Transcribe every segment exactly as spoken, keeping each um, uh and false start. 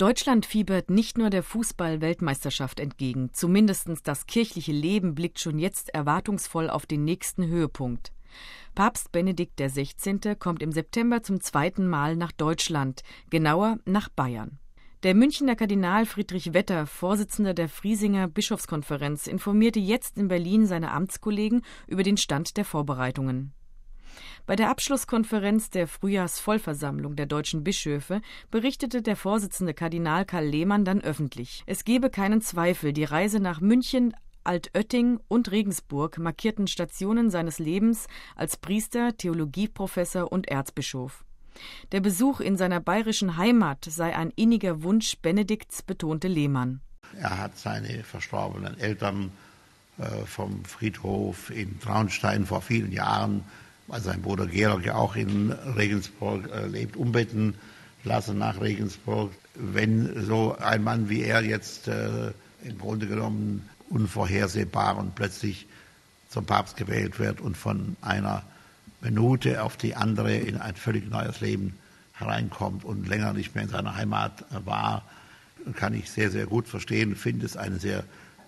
Deutschland fiebert nicht nur der Fußball-Weltmeisterschaft entgegen. Zumindest das kirchliche Leben blickt schon jetzt erwartungsvoll auf den nächsten Höhepunkt. Papst Benedikt der Sechzehnte kommt im September zum zweiten Mal nach Deutschland, genauer nach Bayern. Der Münchner Kardinal Friedrich Wetter, Vorsitzender der Friesinger Bischofskonferenz, informierte jetzt in Berlin seine Amtskollegen über den Stand der Vorbereitungen. Bei der Abschlusskonferenz der Frühjahrsvollversammlung der deutschen Bischöfe berichtete der Vorsitzende Kardinal Karl Lehmann dann öffentlich: Es gebe keinen Zweifel, die Reise nach München, Altötting und Regensburg markierten Stationen seines Lebens als Priester, Theologieprofessor und Erzbischof. Der Besuch in seiner bayerischen Heimat sei ein inniger Wunsch Benedikts, betonte Lehmann. Er hat seine verstorbenen Eltern äh, vom Friedhof in Traunstein vor vielen Jahren, weil sein Bruder Georg ja auch in Regensburg äh, lebt, umbeten lassen nach Regensburg. Wenn so ein Mann wie er jetzt äh, im Grunde genommen unvorhersehbar und plötzlich zum Papst gewählt wird und von einer Minute auf die andere in ein völlig neues Leben hereinkommt und länger nicht mehr in seiner Heimat war, kann ich sehr, sehr gut verstehen. Ich finde es einen sehr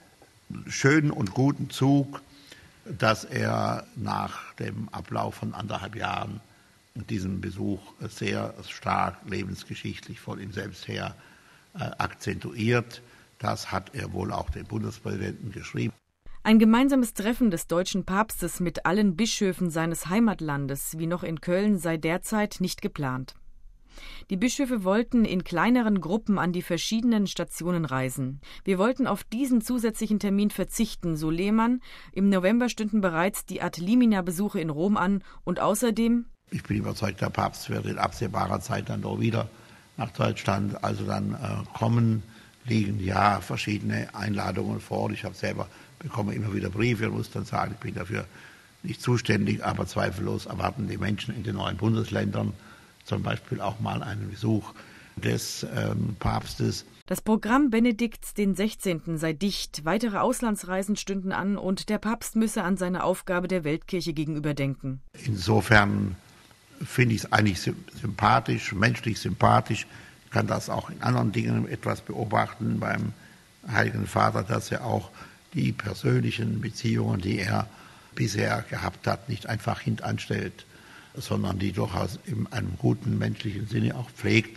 schönen und guten Zug, dass er nach dem Ablauf von anderthalb Jahren diesen Besuch sehr stark lebensgeschichtlich von ihm selbst her äh, akzentuiert. Das hat er wohl auch dem Bundespräsidenten geschrieben. Ein gemeinsames Treffen des deutschen Papstes mit allen Bischöfen seines Heimatlandes, wie noch in Köln, sei derzeit nicht geplant. Die Bischöfe wollten in kleineren Gruppen an die verschiedenen Stationen reisen. Wir wollten auf diesen zusätzlichen Termin verzichten, so Lehmann. Im November stünden bereits die Ad Limina-Besuche in Rom an und außerdem: Ich bin überzeugt, der Papst wird in absehbarer Zeit dann doch wieder nach Deutschland also dann äh, kommen. Liegen ja verschiedene Einladungen vor. Ich habe selber bekomme immer wieder Briefe und muss dann sagen, ich bin dafür nicht zuständig, aber zweifellos erwarten die Menschen in den neuen Bundesländern zum Beispiel auch mal einen Besuch des ähm, Papstes. Das Programm Benedikts den Sechzehnten sei dicht, weitere Auslandsreisen stünden an und der Papst müsse an seine Aufgabe der Weltkirche gegenüber denken. Insofern finde ich es eigentlich sympathisch, menschlich sympathisch. Ich kann das auch in anderen Dingen etwas beobachten beim Heiligen Vater, dass er auch die persönlichen Beziehungen, die er bisher gehabt hat, nicht einfach hintanstellt, sondern die durchaus in einem guten menschlichen Sinne auch pflegt.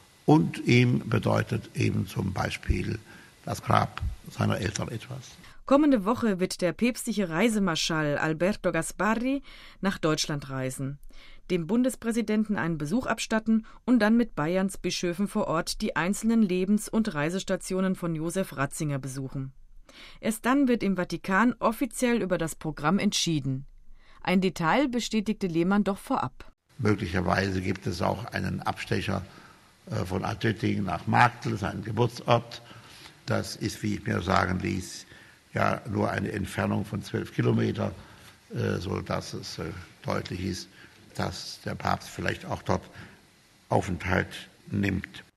Und ihm bedeutet eben zum Beispiel das Grab seiner Eltern etwas. Kommende Woche wird der päpstliche Reisemarschall Alberto Gasparri nach Deutschland reisen, dem Bundespräsidenten einen Besuch abstatten und dann mit Bayerns Bischöfen vor Ort die einzelnen Lebens- und Reisestationen von Josef Ratzinger besuchen. Erst dann wird im Vatikan offiziell über das Programm entschieden. Ein Detail bestätigte Lehmann doch vorab. Möglicherweise gibt es auch einen Abstecher von Altötting nach Marktl, seinen Geburtsort. Das ist, wie ich mir sagen ließ, ja nur eine Entfernung von zwölf Kilometer, sodass es deutlich ist, dass der Papst vielleicht auch dort Aufenthalt nimmt.